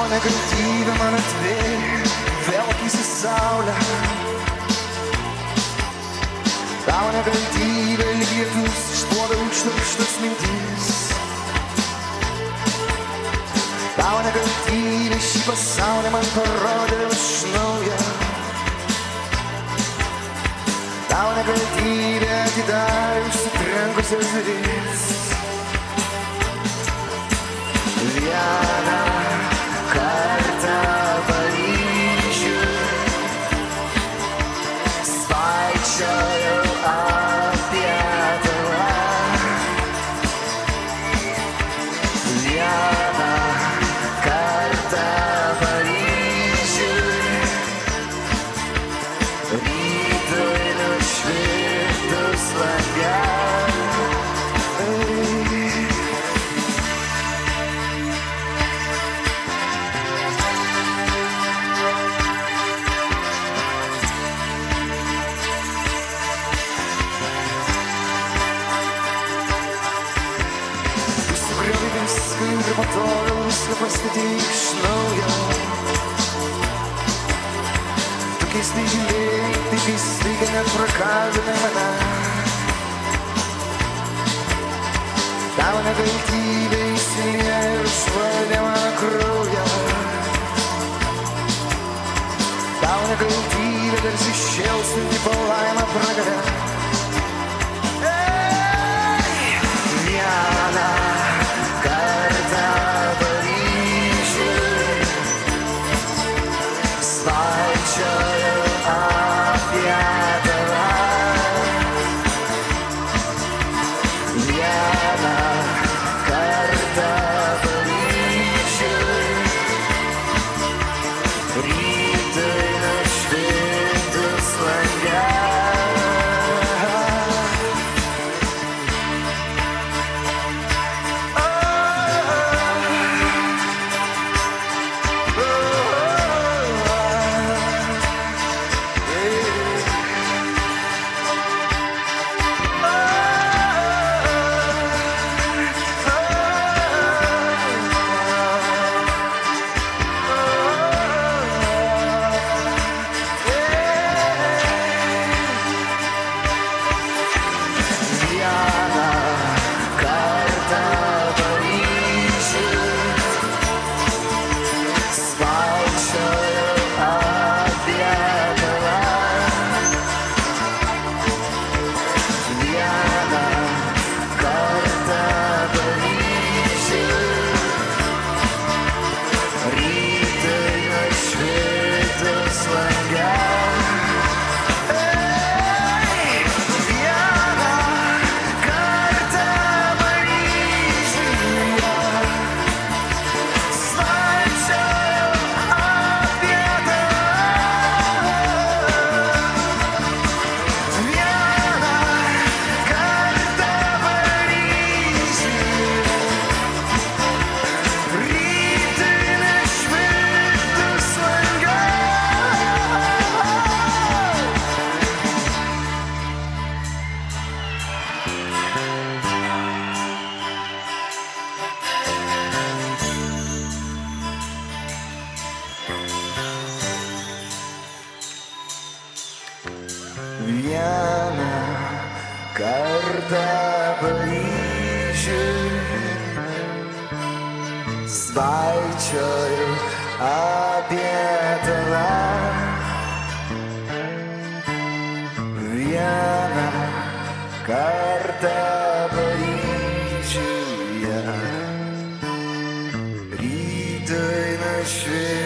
nekaltybė man atvėrė, vėl akysi saulę. Tavo nekaltybė lyg lietus išduoda užterštas mintis. Tavo nekaltybė šį pasaulį man parodė iš naujo. Tavo nekaltybė atidarė užsitrenkusias duris. Vieną kartą Paryžiuj svaičiojau apie tave. Vieną kartą Paryžiuj rytoj nušvitus lange. Ir po to viską pastatyk iš naujo. Tu keistai žiūrėjai, taip įstaiga net prakalbinai mane. Tavo nekaltybė įsilieja ir užvaldė mano kraują. Tavo nekaltybė tarsi šėlstanti palaima pragare. Vieną kartą Paryžiuj svaičiojau apie tave. Vieną kartą Paryžiuj rytoj nušvitus lange. Vieną kartą Paryžiuj svaičiojau apie tave. Vieną kartą Paryžiuje rytoj nušvitus